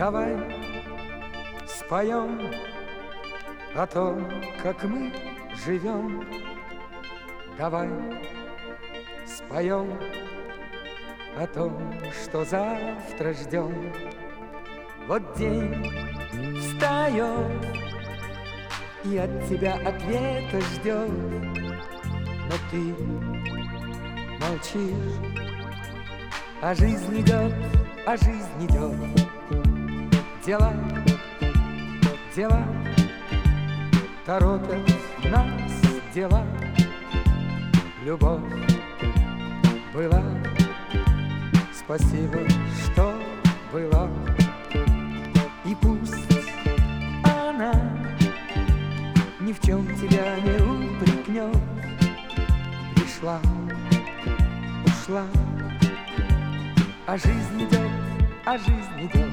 Давай споем о том, как мы живем. Давай споем о том, что завтра ждем. Вот день встает и от тебя ответа ждет, но ты молчишь, а жизнь идет, а жизнь идет. Дела, дела, торопят нас дела. Любовь была, спасибо, что была. И пусть она ни в чем тебя не упрекнет. Пришла, ушла, а жизнь идет, а жизнь идет.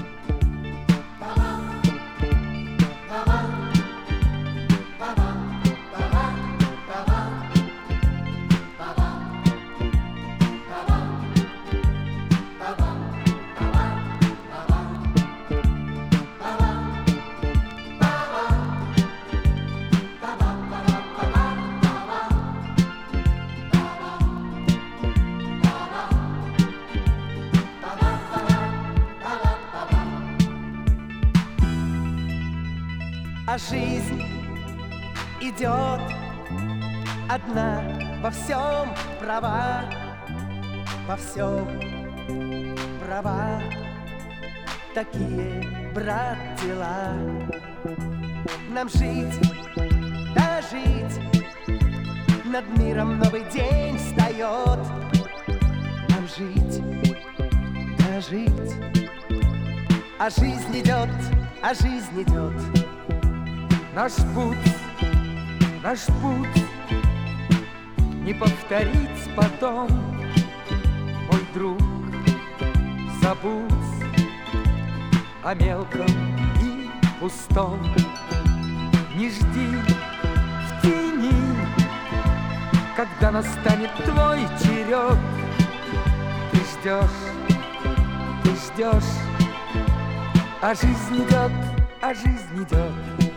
А жизнь идет одна, во всем права, во всем права. Такие, брат, дела. Нам жить, да жить, над миром новый день встает. Нам жить, да жить, а жизнь идет, а жизнь идет. Наш путь не повторить потом, мой друг, забудь о мелком и пустом. Не жди в тени, когда настанет твой черед. Ты ждешь, а жизнь идет, а жизнь идет.